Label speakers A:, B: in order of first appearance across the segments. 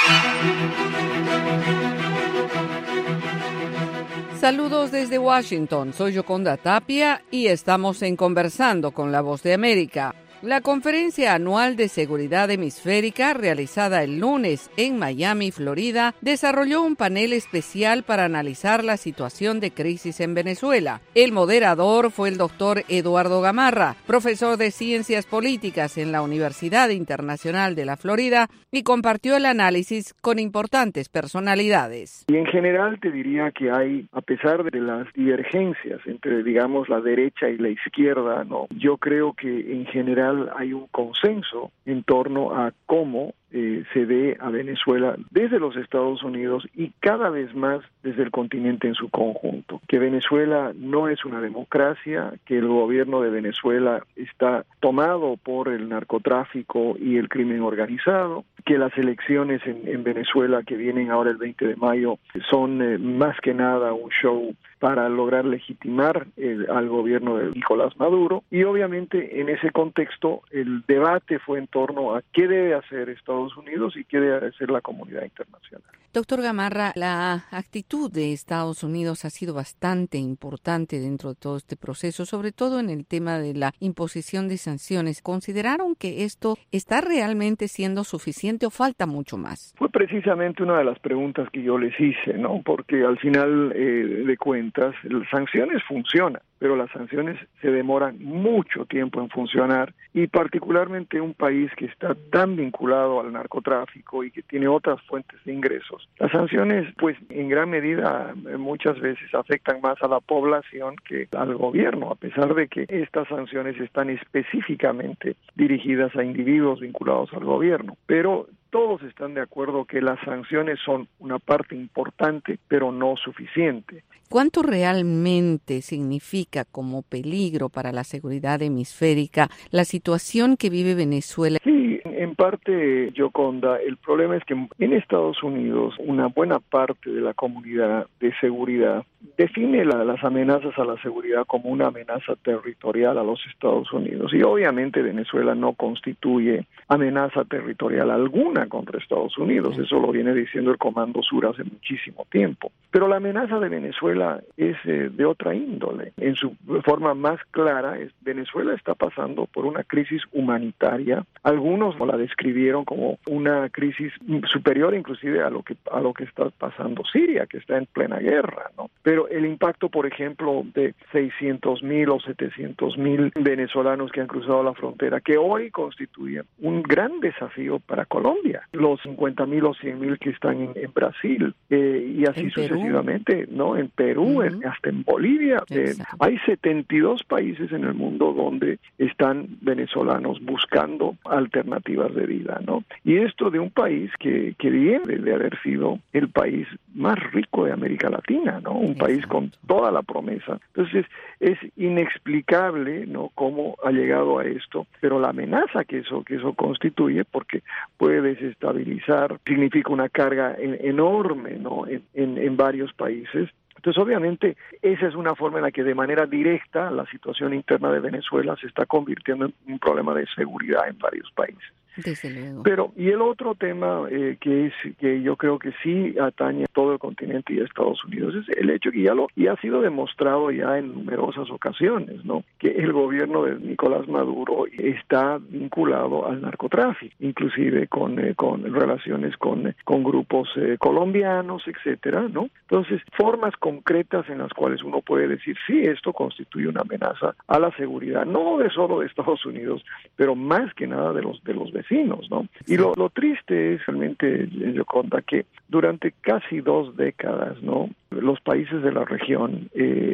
A: Saludos desde Washington, soy Yoconda Tapia y estamos en Conversando con la Voz de América. La Conferencia Anual de Seguridad Hemisférica, realizada el lunes en Miami, Florida, desarrolló un panel especial para analizar la situación de crisis en Venezuela. El moderador fue el doctor Eduardo Gamarra, profesor de Ciencias Políticas en la Universidad Internacional de la Florida, y compartió el análisis con importantes personalidades.
B: Y en general te diría que hay, a pesar de las divergencias entre, digamos, la derecha y la izquierda, ¿no? Yo creo que en general hay un consenso en torno a cómo se ve a Venezuela desde los Estados Unidos y cada vez más desde el continente en su conjunto. Que Venezuela no es una democracia, que el gobierno de Venezuela está tomado por el narcotráfico y el crimen organizado, que las elecciones en Venezuela que vienen ahora el 20 de mayo son más que nada un show para lograr legitimar al gobierno de Nicolás Maduro, y obviamente en ese contexto el debate fue en torno a qué debe hacer Estados Unidos y qué debe hacer la comunidad internacional.
A: Doctor Gamarra, la actitud de Estados Unidos ha sido bastante importante dentro de todo este proceso, sobre todo en el tema de la imposición de sanciones. ¿Consideraron que esto está realmente siendo suficiente o falta mucho más?
B: Fue precisamente una de las preguntas que yo les hice, ¿no? Porque al final de cuentas, las sanciones funcionan, pero las sanciones se demoran mucho tiempo en funcionar, y particularmente un país que está tan vinculado al narcotráfico y que tiene otras fuentes de ingresos. Las sanciones, pues, en gran medida, muchas veces afectan más a la población que al gobierno, a pesar de que estas sanciones están específicamente dirigidas a individuos vinculados al gobierno. Pero todos están de acuerdo que las sanciones son una parte importante, pero no suficiente.
A: ¿Cuánto realmente significa como peligro para la seguridad hemisférica la situación que vive Venezuela?
B: Sí, en parte, Yoconda, el problema es que en Estados Unidos una buena parte de la comunidad de seguridad define las amenazas a la seguridad como una amenaza territorial a los Estados Unidos, y obviamente Venezuela no constituye amenaza territorial alguna contra Estados Unidos. Eso lo viene diciendo el Comando Sur hace muchísimo tiempo. Pero la amenaza de Venezuela es de otra índole. En su forma más clara, Venezuela está pasando por una crisis humanitaria. Algunos la describieron como una crisis superior inclusive a lo que está pasando Siria, que está en plena guerra, ¿no? Pero el impacto, por ejemplo, de 600,000 o 700,000 venezolanos que han cruzado la frontera, que hoy constituyen un gran desafío para Colombia, los 50,000 o 100,000 que están en Brasil, y así sucesivamente, ¿no? En Perú, hasta en Bolivia. Hay 72 países en el mundo donde están venezolanos buscando alternativas de vida, ¿no? Y esto de un país que viene de haber sido el país más rico de América Latina, ¿no? Un país con toda la promesa. Entonces, es inexplicable, ¿no?, cómo ha llegado a esto, pero la amenaza que eso constituye, porque puede desestabilizar, significa una carga enorme, ¿no?, en varios países. Entonces, obviamente, esa es una forma en la que de manera directa la situación interna de Venezuela se está convirtiendo en un problema de seguridad en varios países.
A: Desde luego.
B: Pero, y el otro tema que yo creo que sí atañe a todo el continente y a Estados Unidos es el hecho que ya ha sido demostrado ya en numerosas ocasiones, ¿no?, que el gobierno de Nicolás Maduro está vinculado al narcotráfico, inclusive con relaciones con grupos colombianos, etcétera, ¿no? Entonces, formas concretas en las cuales uno puede decir, sí, esto constituye una amenaza a la seguridad, no solo de Estados Unidos, pero más que nada de los vecinos, ¿no? Y lo triste es realmente, Yoconda, que durante casi 2 décadas, ¿no?, los países de la región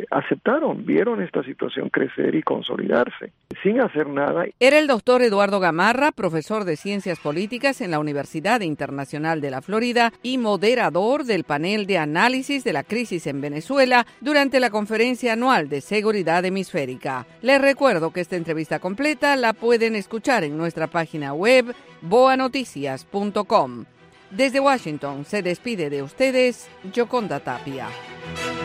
B: vieron esta situación crecer y consolidarse, sin hacer nada.
A: Era el doctor Eduardo Gamarra, profesor de Ciencias Políticas en la Universidad Internacional de la Florida y moderador del panel de análisis de la crisis en Venezuela durante la Conferencia Anual de Seguridad Hemisférica. Les recuerdo que esta entrevista completa la pueden escuchar en nuestra página web boanoticias.com. Desde Washington se despide de ustedes Yoconda Tapia.